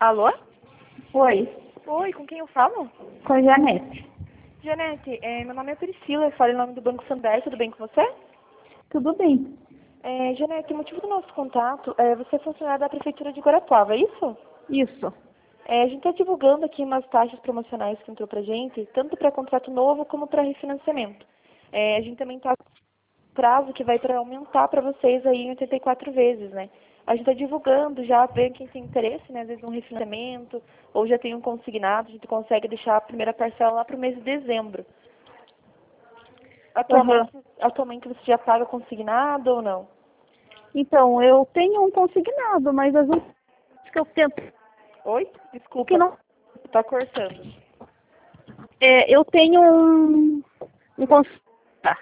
Alô? Oi, Oi, com quem eu falo? com a Janete. Janete, meu nome é Priscila, eu falo em nome do Banco Santander, tudo bem com você? Tudo bem? Janete, o motivo do nosso contato é você é funcionária da Prefeitura de Guarapuava, é isso? Isso. A gente está divulgando aqui umas taxas promocionais que entrou pra gente, tanto para contrato novo como para refinanciamento. A gente também está prazo que vai para aumentar para vocês aí em 84 vezes, né? A gente está divulgando já, vendo quem tem interesse, né? Às vezes um refinanciamento, ou já tem um consignado, a gente consegue deixar a primeira parcela lá para o mês de dezembro. Atualmente você já paga consignado ou não? Então, eu tenho um consignado, mas as últimas que eu tento Oi? Desculpa, que não. tá cortando. Eu tenho um tá.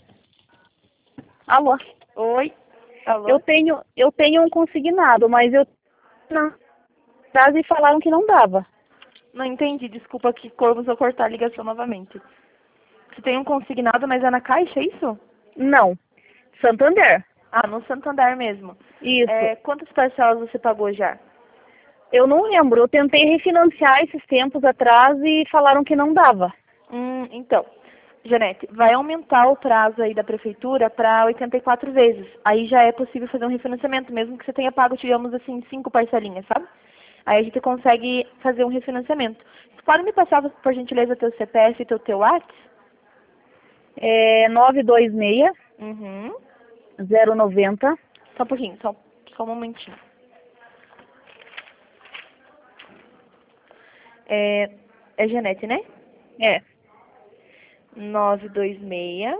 Alô? Oi? Alô? Eu tenho um consignado, mas eu não. E falaram que não dava. Não entendi, desculpa que começou a cortar a ligação novamente. Você tem um consignado, mas é na Caixa, é isso? Não. Santander. Ah, no Santander mesmo. Isso. Quantas parcelas você pagou já? Eu não lembro. Eu tentei refinanciar esses tempos atrás e falaram que não dava. Então, Janete, vai aumentar o prazo aí da prefeitura para 84 vezes. Aí já é possível fazer um refinanciamento, mesmo que você tenha pago, digamos assim, 5 parcelinhas, sabe? Aí a gente consegue fazer um refinanciamento. Você pode me passar, por gentileza, teu CPF e teu WhatsApp? 926 Uhum. 090 Só um pouquinho, só um momentinho. É Janete, né? 926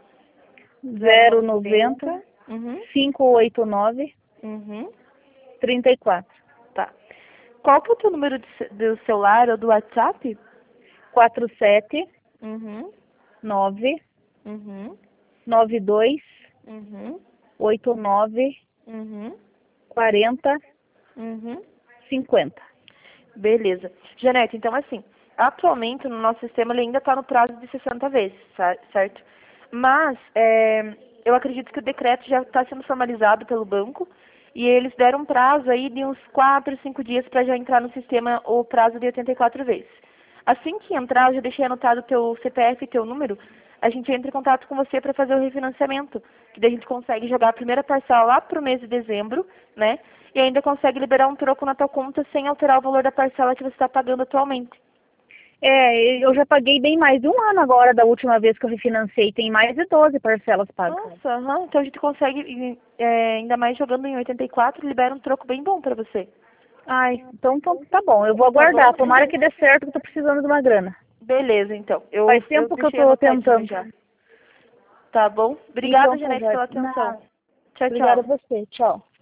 090 Uhum. 589 Uhum. 34 Tá. Qual que é o teu número do celular ou do WhatsApp? 47 Uhum. 9 Uhum. 92 Uhum. 89 Uhum. 40 Uhum. 50. Beleza. Janete, então assim, atualmente no nosso sistema ele ainda está no prazo de 60 vezes, certo? Mas eu acredito que o decreto já está sendo formalizado pelo banco e eles deram um prazo aí de uns 4, 5 dias para já entrar no sistema o prazo de 84 vezes. Assim que entrar, eu já deixei anotado o teu CPF e teu número, a gente entra em contato com você para fazer o refinanciamento, que daí a gente consegue jogar a primeira parcela lá para o mês de dezembro, né? E ainda consegue liberar um troco na tua conta sem alterar o valor da parcela que você está pagando atualmente. Eu já paguei bem mais de um ano agora da última vez que eu refinanciei. Tem mais de 12 parcelas pagas. Nossa, então a gente consegue, ainda mais jogando em 84, libera um troco bem bom para você. Ai, então tá bom. Eu vou aguardar. Tomara que dê certo, que eu tô precisando de uma grana. Beleza, então. Faz Eu tempo que eu deixei tô anotadinho tentando. já. Tá bom? Obrigada, Então tá Janete, jóia. pela atenção. Não, Tchau, obrigada a tchau. você. Tchau.